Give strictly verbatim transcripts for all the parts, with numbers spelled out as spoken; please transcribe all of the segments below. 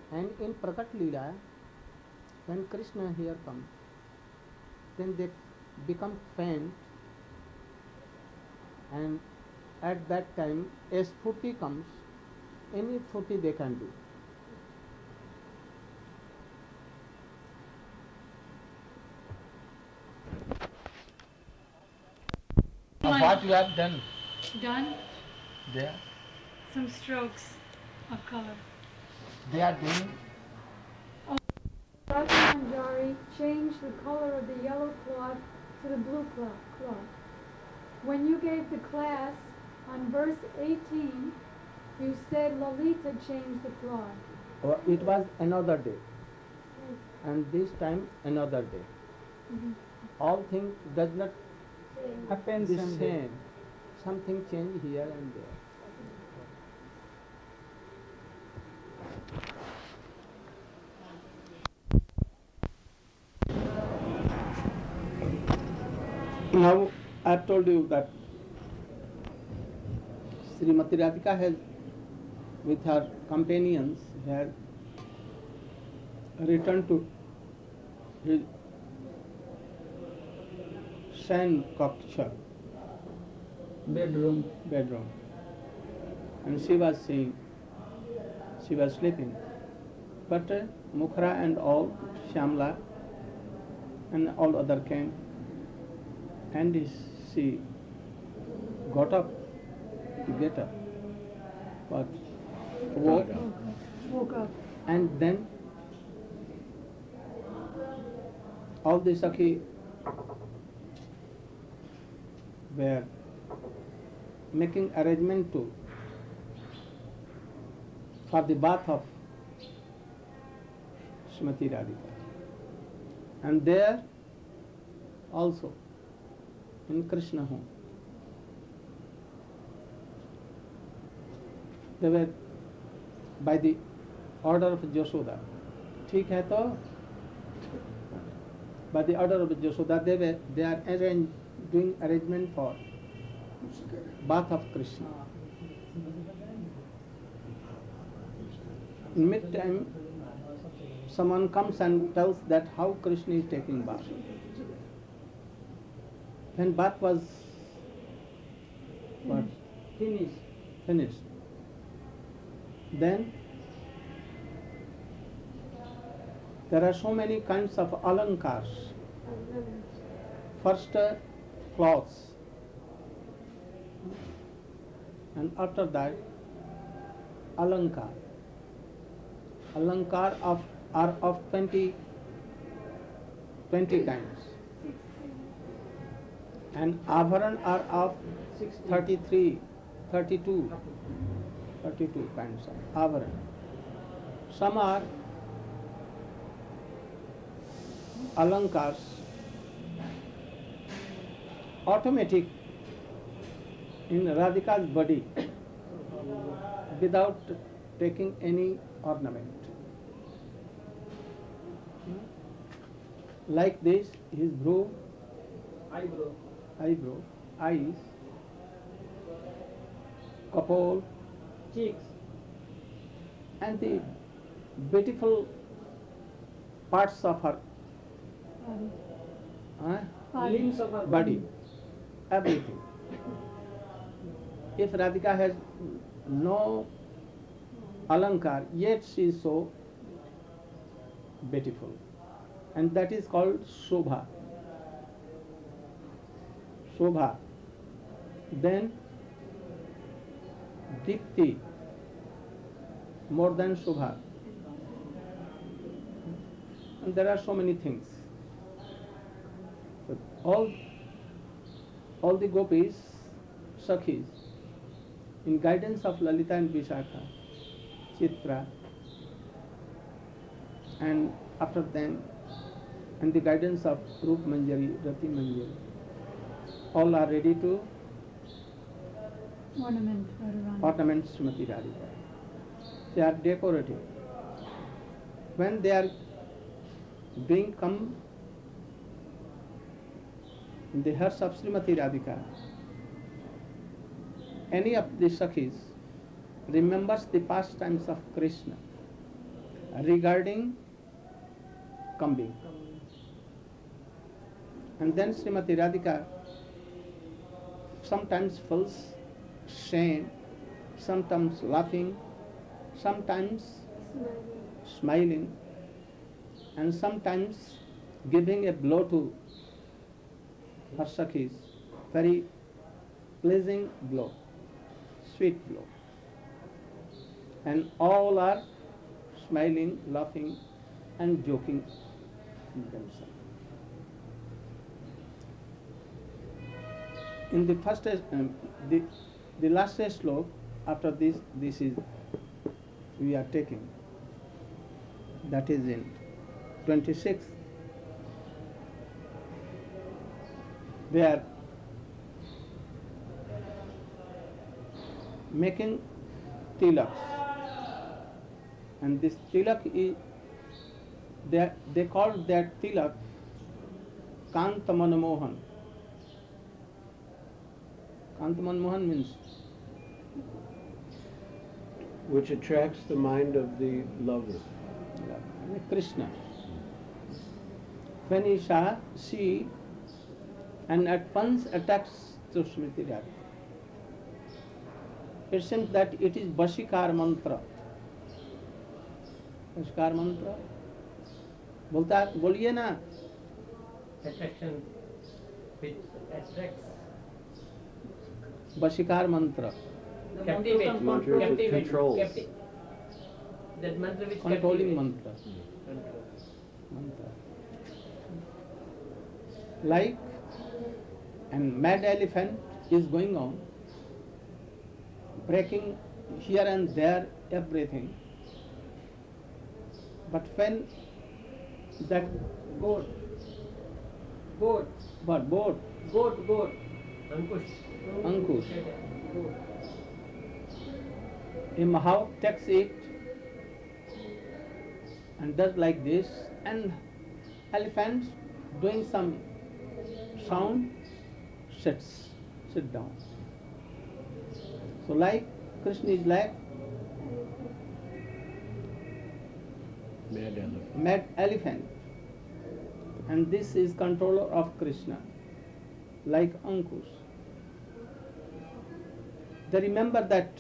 And in Prakat Leela, when Krishna here comes, then they become faint, and at that time a spurti comes, any spurti they can do. Now what you have done Done there? some strokes of color. They are doing. Radha Manjari changed the color of the yellow cloth to the blue cloth. When you gave the class on verse eighteen, you said Lalita changed the cloth. Or it was another day, and this time another day. Mhm. All things does not Happen the same day. same. Something change here and there. Now I have told you that Srimati Radhika has, with her companions, has returned to his Shan Kaksha Bedroom. bedroom, and she was seeing, she was sleeping. But uh, Mukhra and all, Shamla and all other came, and she got up, to get up, but woke, Woke up. and then all the Sakhi were making arrangement to for the bath of Srimati Radhika. And there also in Krishna home they were by the order of Jashoda. ठीक है तो by the order of Jashoda they were they are arrange, doing arrangement for bath of Krishna. In mid time someone comes and tells that how Krishna is taking bath. When bath was what? Finish. Finished. Then there are so many kinds of alankars. First uh, clothes, and after that alankar. Alankar of are of twenty, twenty kinds, and abharan are of thirty-three, thirty-two, thirty-two kinds of abharan. Some are alankars automatic in Radhika's body without taking any ornament. Like this, his brow, Eyebrow. eyebrow, eyes, kapol, Cheeks. and the beautiful parts of her uh, Limbs of her body, everything. If Radhika has no alankar, yet she is so beautiful, and that is called Shobha. Shobha. Then Dikti, more than Shobha. And there are so many things. But all, all the gopis, Sakhis, in guidance of Lalita and Vishakha, Chitra, and after them, and the guidance of Rup Manjari, Rati Manjari, all are ready to Ornament Radharani. ornament Srimati Radhika. They are decorative. When they are being come in the hearse of Srimati Radhika, any of the Sakhis remembers the pastimes of Krishna, regarding Kambi. And then Srimati Radhika sometimes feels shame, sometimes laughing, sometimes smiling, and sometimes giving a blow to her Sakhis, very pleasing blow, sweet blow. And all are smiling, laughing, and joking themselves. In the first, um, the, the last slok, after this, this is, we are taking, that is in twenty-six, they are making tilaks, and this tilak is, they, they call that tilak Kanta Manomohan. Kanta Manomohan means which attracts the mind of the lover. Krishna. When he saw, she, and at once attacks to Srimati Radhika. It seems that it is Vashikar mantra. Vashikar mantra. बोलता बोलिए ना. Attraction which attracts. Vashikar mantra. Captivate. Mantra which Captivate. controls. Capti- that mantra which Controlling captivates. mantra. Mantra. Like an mad elephant is going on, breaking here and there everything. But when that Goat. Goat. what boat, Goat. Goat. Ankush. Ankush, Goat. a Mahav takes it and does like this, and elephants doing some sound sits, sit down. So like Krishna is like Mad elephant. mad elephant, and this is controller of Krishna, like Ankush. They remember that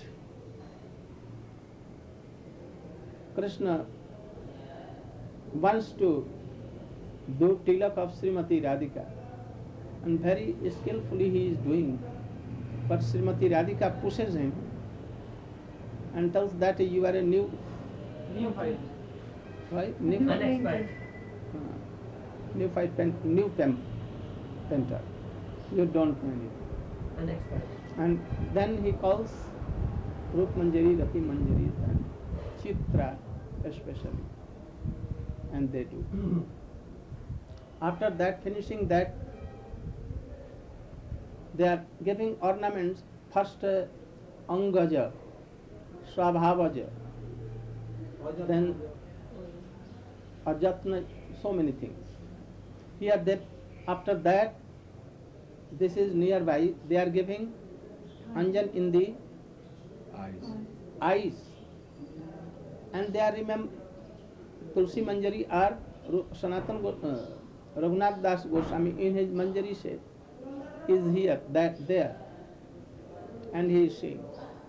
Krishna wants to do tilak of Srimati Radhika, and very skillfully he is doing, but Srimati Radhika pushes him and tells that you are a new, New fight. right? New, Unexpert. uh, new fight pen, new pem, painter. You don't know anything. Unexpert. And then he calls Rup Manjari, Rati Manjari, and Chitra especially, and they do. After that, finishing that, they are giving ornaments. First uh, Angaja, Swabhavaja, then Ajatna, so many things. Here they, after that, this is nearby, they are giving Anjan in the Eyes. eyes, and they are remember Tulsi Manjari or Ru- Sanatan Go- uh, Raghunath Das Goswami in his Manjari say is here, that there, and he is saying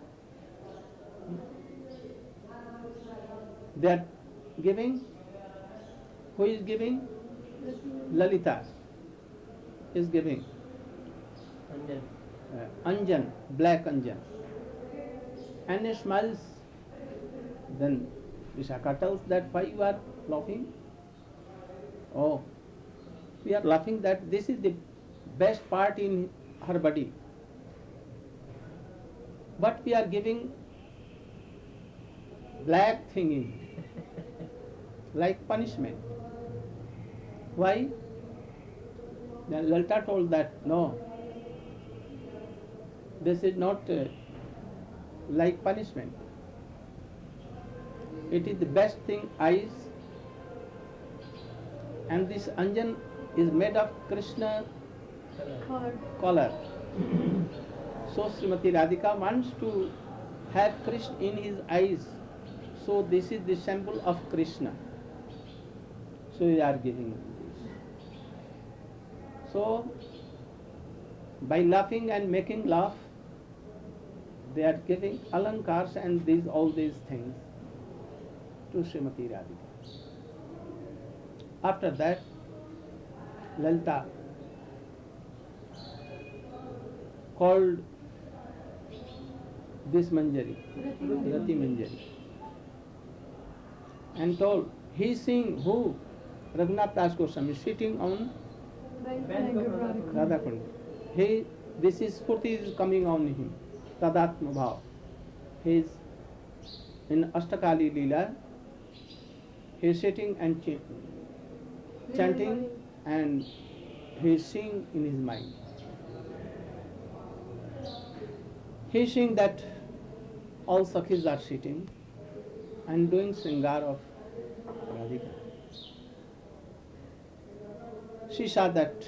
they are giving. Who is giving? Lalita is giving Anjan. uh, Anjan, black Anjan, and he smiles. Then Vishaka tells that why you are laughing? Oh, we are laughing that this is the best part in her body, but we are giving black thing in, like punishment. Why? Then Lalita told that no, this is not uh, like punishment. It is the best thing, eyes, and this Anjan is made of Krishna Color. color. So Srimati Radhika wants to have Krishna in his eyes, So this is the symbol of Krishna. So we are giving this. So by laughing and making laugh, they are giving alankars and these all these things to Srimati Radhika. After that, Lalita called this Manjari, Rati Manjari, and told, he is seeing who? Raghunath Das Goswami sitting on Radha Kund. He, this is Spurti is coming on him, Tadatma Bhav. He is in Ashtakali Leela, he is sitting and ch- chanting and he is seeing in his mind. He is seeing that all Sakhis are sitting and doing Sringar of Radhika. She saw that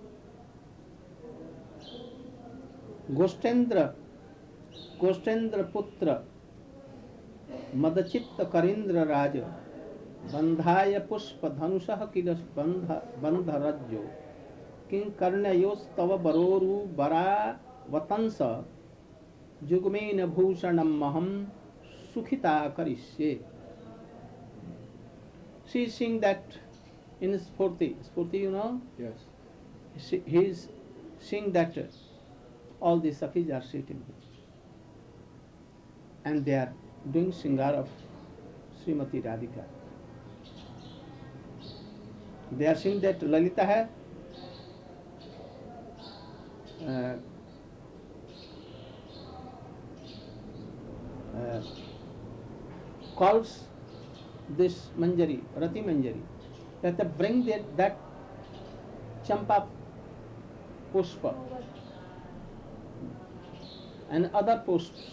Goshtendra, Goshtendra Putra, Madachitta Karindra Raja, Bandhaya Pushpa Dhanusah Kilas Bandha Bandharajyo, King Karnayos Tava Baroru Bara Vatansa, Jugmena Bhushanam Maham Sukhita Karishye. She is seeing that in Spurti, Spurti you know, Yes. she, he is seeing that all the Sakhis are sitting and they are doing Sringar of Srimati Radhika. They are seeing that Lalita hai, uh, uh, calls this Manjari, Rati Manjari, that they bring that, that Champa Pushpa and other pushps.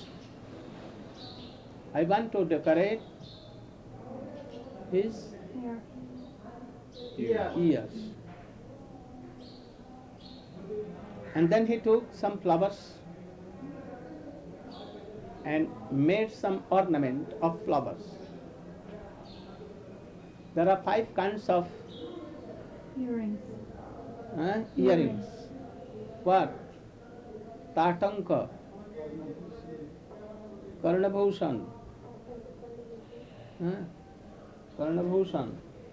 I want to decorate his Yeah. ears. And then he took some flowers and made some ornament of flowers. There are five kinds of Earrings. uh, earrings. What? Tatanka, Karnabhushan, uh, Karnabhushan,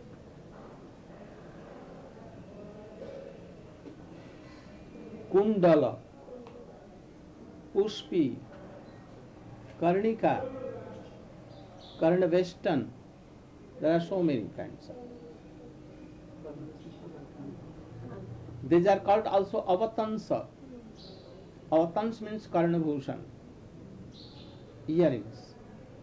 Kundala, Pushpi, Karnika, Karnavestan. There are so many kinds of. These are called also avatansa. Avatans means Karnabhushan, earrings.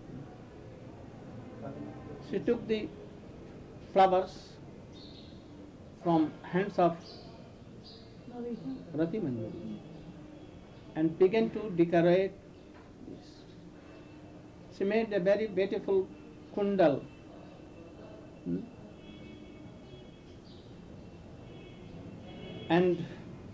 She took the flowers from hands of Rati Manjari and began to decorate this. She made a very beautiful kundal. Hmm? And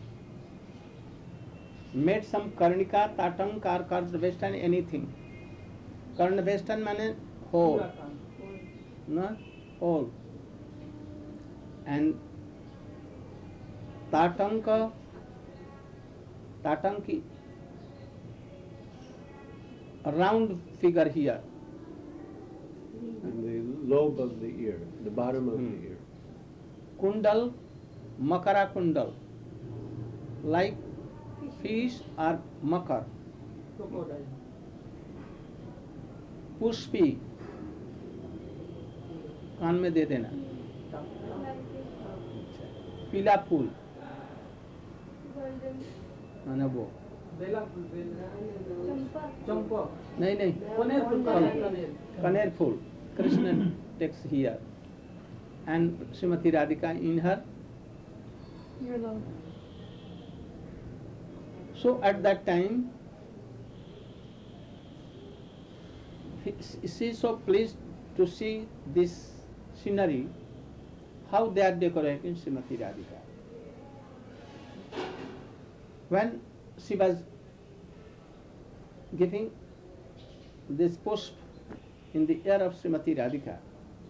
made some karnika, tatank, karnavestan, anything. Karnavestan means whole, no? Whole. And tatanka, tatanki, a round figure here. And the lobe of the ear, the bottom of Hmm. the ear. Kundal, makara kundal, like fish or makar. Crocodile. Pushpi कान में दे देना. पीला फूल माना वो बेला फूल, बेला. चंपा. नहीं नहीं कनेर फूल, कनेर. कनेर. कनेर फूल. Krishna takes here and Srimati Radhika in her. Earlobe. So at that time he, she is so pleased to see this scenery, how they are decorating Srimati Radhika. When she was giving this pushp in the ear of Srimati Radhika,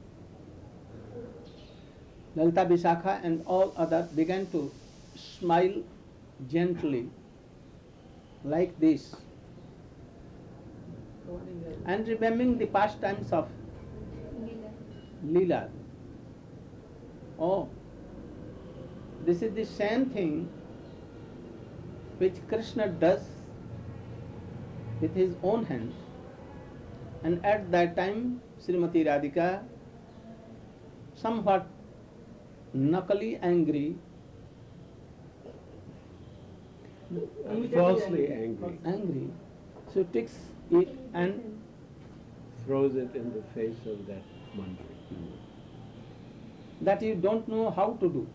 Lalita Vishakha and all others began to smile gently like this and remembering the pastimes of Leela. Oh, this is the same thing which Krishna does with his own hands. And at that time, Srimati Radhika, somewhat knuckly angry, Falsely angry. angry, she takes it and Throws it in the face of that mandri. that you don't know how to do.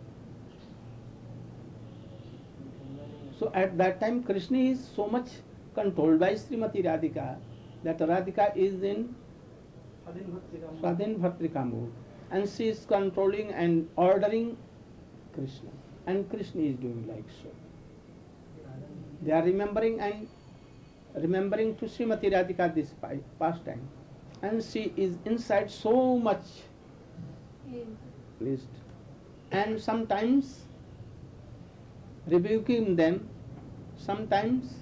So at that time, Krishna is so much controlled by Srimati Radhika that Radhika is in Swadhin Bhatrika mood, and she is controlling and ordering Krishna, and Krishna is doing like so. They are remembering and remembering to Srimati Radhika this pi- pastime, and she is inside so much pleased, and sometimes rebuking them, sometimes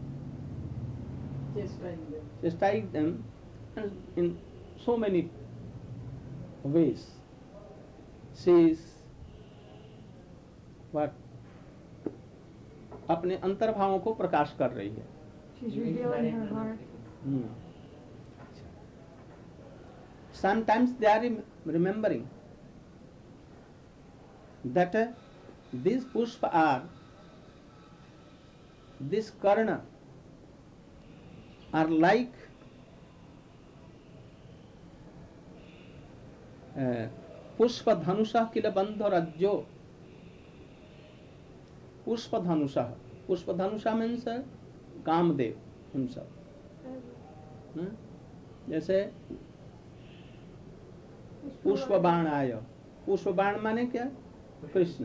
chastising them, and in so many ways she is what अपने अंतर्भावों को प्रकाश कर रही है. She's revealing her heart. Hmm. Sometimes they are rem- remembering that uh, these pushpa are, this karna are like uh, pushpa dhanusha kila bandha rajyo. Pushpa dhanusha. Pushpa dhanusha means uh, Kamdev himself. Hmm? जैसे पुष्प बाण आय, पुष्प बाण माने क्या? कृष्ण.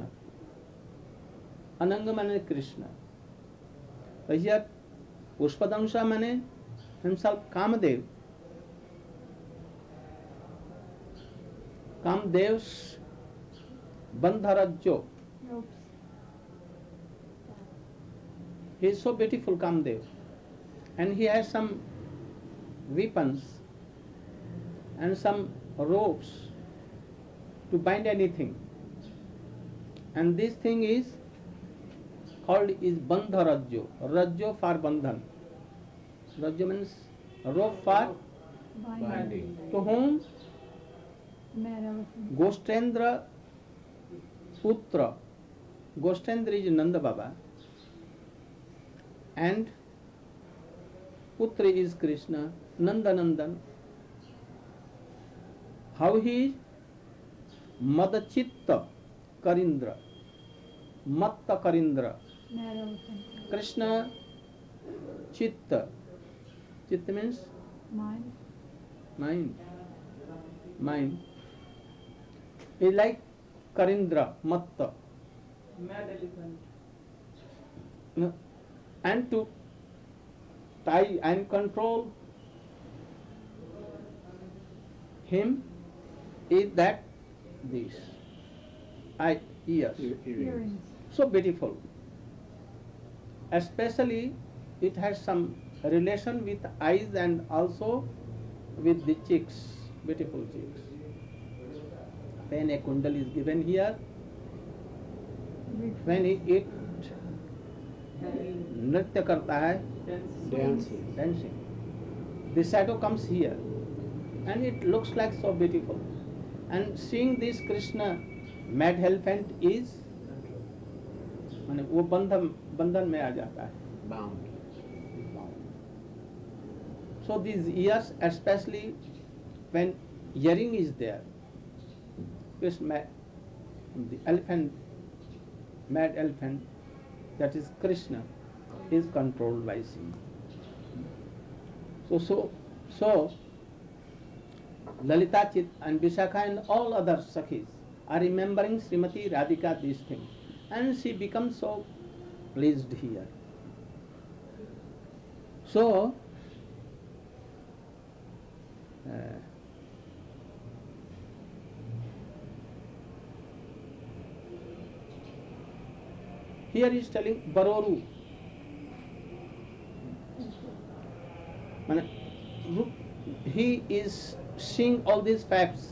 अनंग माने कृष्ण. तो here पुष्पदंशा माने himself Kamdev. Kamdev's bandharajyo. Ropes. He is so beautiful, Kamdev, and he has some weapons and some ropes to bind anything, and this thing is called is bandha rajyo. Rajyo for bandhan. Rajyo means rope for Binding. Binding. to whom? Mad elephant. Goshtendra Putra. Goshtendra is Nanda Baba, and Putri is Krishna, Nanda Nandan. How he is? Madachitta Karindra. Matta Karindra. Mad elephant. Krishna Chitta. Chitta means Mind. mind. Mind. Is like Karindra, Matta. Mad elephant. No. And to tie and control him is that this eye, ears. E- earrings. Earrings. So beautiful. Especially it has some relation with eyes and also with the cheeks, beautiful cheeks. When a kundal is given here, when it, it नृत्य करता है, Dancing. dancing, the shadow comes here and it looks like so beautiful. And seeing this Krishna mad elephant is माने वो बंधन बंधन में आ जाता है. Bound. So these ears, especially when earring is there, Krishna, the elephant, mad elephant, that is Krishna, is controlled by him. So, so, so, Lalita Chit and Vishakha and all other Sakhis are remembering Srimati Radhika this thing, and she becomes so pleased here. So, uh, here he is telling Baroru. Mane, ru- He is seeing all these facts,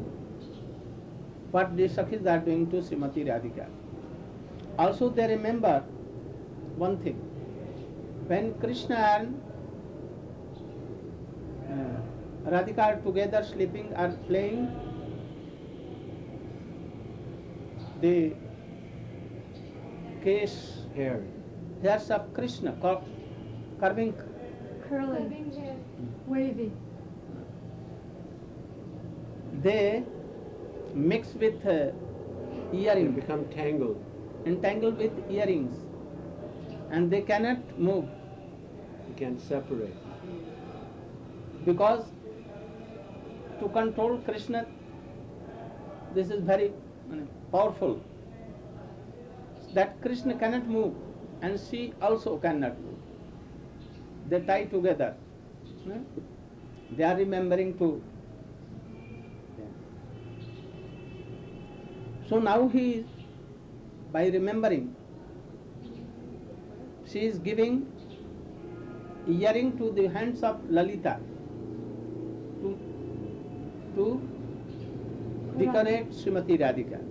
what the Sakhis are doing to Srimati Radhika. Also they remember one thing, when Krishna and uh, Radhika are together sleeping or playing, the case Hair. hairs of Krishna cur- curving, Curling, Curving hair. wavy. they mix with uh, They earring, become tangled. entangled with earrings, and they cannot move You can't separate. because to control Krishna, this is very uh, powerful. That Krishna cannot move and she also cannot move. They tie together. eh? They are remembering to. So now he is, by remembering, she is giving earring to the hands of Lalita to, to decorate Srimati Radhika.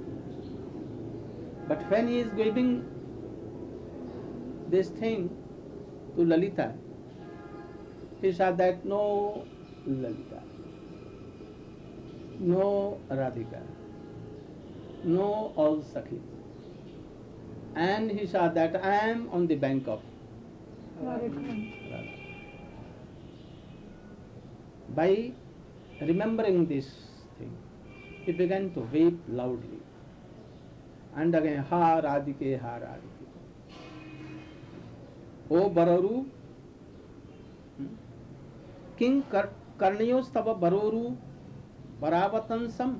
But when he is giving this thing to Lalita, he said that no Lalita, no Radhika, no all Sakhis. And he saw that I am on the bank of Radha Kund. Radha. By remembering this thing, he began to weep loudly. And again, ha Radhike, ha Radhike. O Bararu, hmm? King Kar- Karnayostava Baroru Paravatansam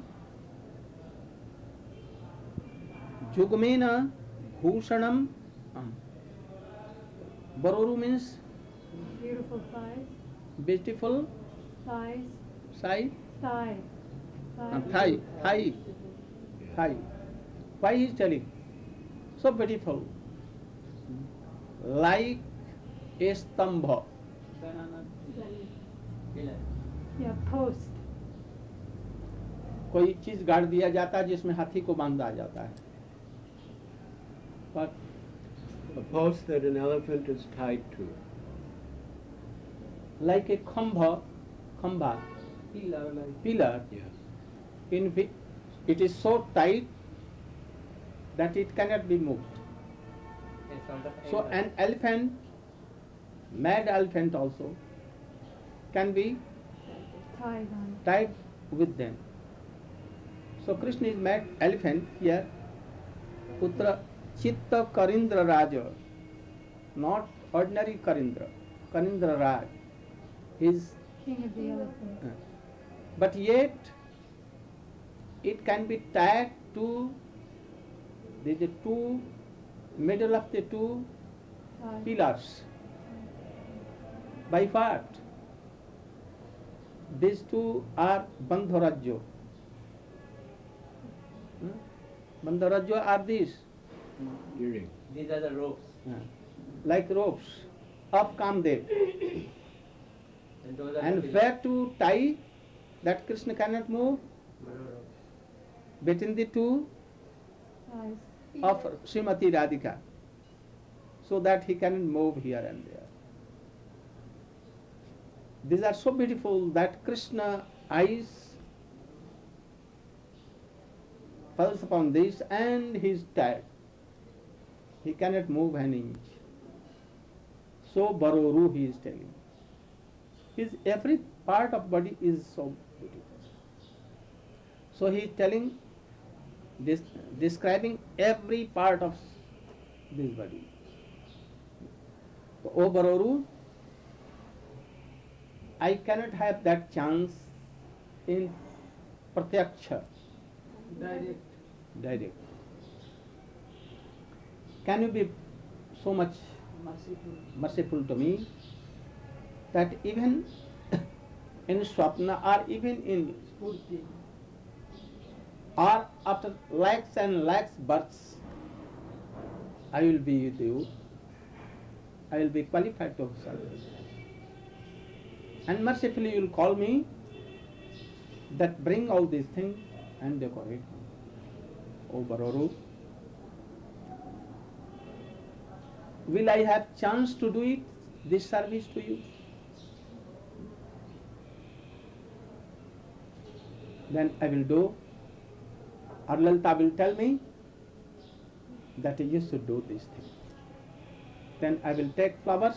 Jugmena Bhushanam. um, Baroru means Beautiful thighs. beautiful Thighs. side, Thigh. uh, thigh, thigh, thigh. Why he is telling? So beautiful. Like a stambha. Yeah, post. कोई चीज गाड़ दिया जाता है जिसमें हाथी को बांधा जाता है. But A post that an elephant is tied to. like a khambha, khamba, Pillar like. pillar, Yes. in which it is so tight that it cannot be moved. A sort of So angle. an elephant, mad elephant also, can be Tied on. tied with them. So Krishna is mad elephant here. Putra Chitta Karindra Raja, not ordinary Karindra. Karindra Raj. He is, King of the elephants. uh, but yet it can be tied to the, the two middle of the two Tied. pillars. By what? These two are Bandharajyo. Hmm? Bandharajyo are these, Earring. These are the ropes. uh, like ropes of Kamdev. And those are the And pillars. where to tie that Krishna cannot move? Ropes. Between the two Thighs. of Srimati Radhika, so that he can move here and there. These are so beautiful that Krishna eyes falls upon this and he is tired. He cannot move an inch. So Baroru he is telling. His every part of body is so beautiful. So he is telling, this, describing every part of this body. So, O Baroru, I cannot have that chance in Pratyaksha, Direct. direct. Can you be so much Merciful. merciful to me that even in Swapna or even in Spurti. or after lakhs and lakhs births, I will be with you. I will be qualified to serve you. And mercifully you will call me that bring all these things and decorate. O Baroru, will I have chance to do it, this service to you? Then I will do. Or Lalita will tell me that you should do this thing. Then I will take flowers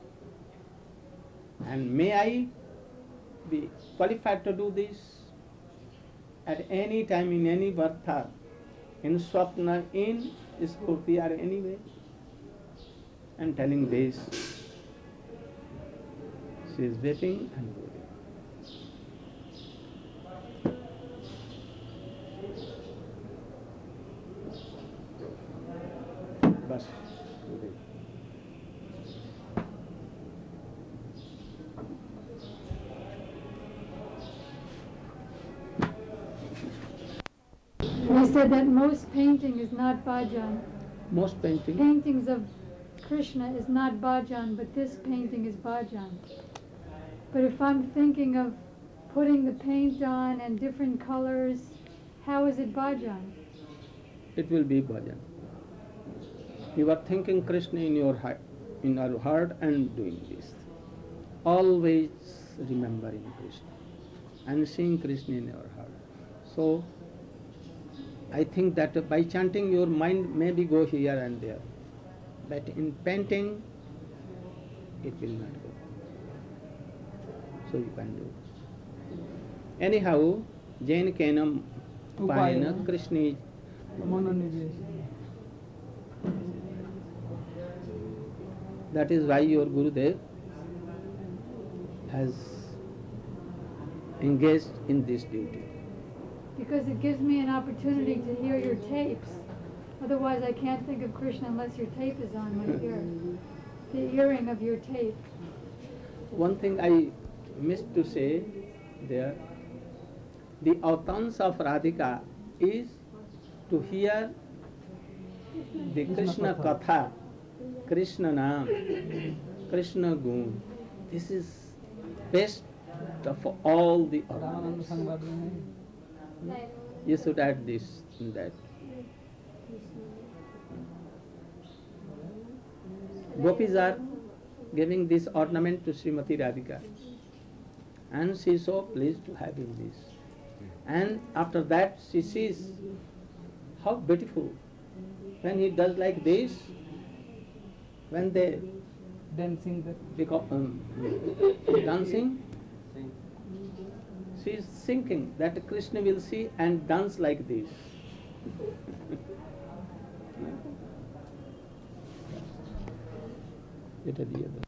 and may I be qualified to do this at any time in any vartha, in Swapna, in Spurti or anyway. And telling this, she is weeping and weeping. Bas, weeping. We said that most painting is not bhajan. Most painting, Paintings of Krishna is not bhajan, but this painting is bhajan. But if I'm thinking of putting the paint on and different colors, how is it bhajan? it will be bhajan. You are thinking Krishna in your heart, in your heart and doing this. Always remembering Krishna and seeing Krishna in your heart. So, I think that by chanting your mind maybe go here and there. But in painting, it will not go. So you can do. Anyhow, Jain Kenam Upayana Krishna is. That is why your Gurudev has engaged in this duty. Because it gives me an opportunity to hear your tapes. Otherwise, I can't think of Krishna unless your tape is on my ear. The earring of your tape. One thing I missed to say there, the avatans of Radhika is to hear the Krishna Katha, Krishna Naam, Krishna Gun. This is best of all the ornaments. You should add this in that. Gopis are giving this ornament to Srimati Radhika, and she is so pleased to have in this. And after that she sees how beautiful when he does like this, when they Dancing the become um, dancing, she is thinking that Krishna will see and dance like this. এটা দিয়ে দাও।